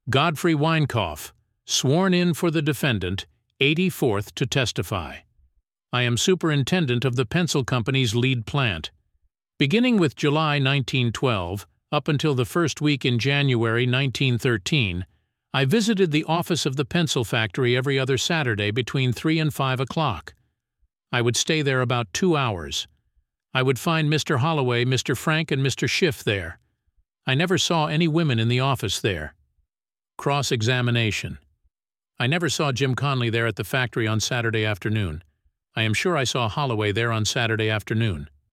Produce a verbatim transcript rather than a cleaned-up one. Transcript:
Godfrey Weinkauf, sworn in for the defendant, eighty-fourth to testify. I am superintendent of the pencil company's lead plant. Beginning with July nineteen twelve up until the first week in January nineteen thirteen, I visited the office of the pencil factory every other Saturday between three and five o'clock. I would stay there about two hours. I would find Mister Holloway, Mister Frank, and Mister Schiff there. I never saw any women in the office there. Cross-examination. I never saw Jim Conley there at the factory on Saturday afternoon. I am sure I saw Holloway there on Saturday afternoon.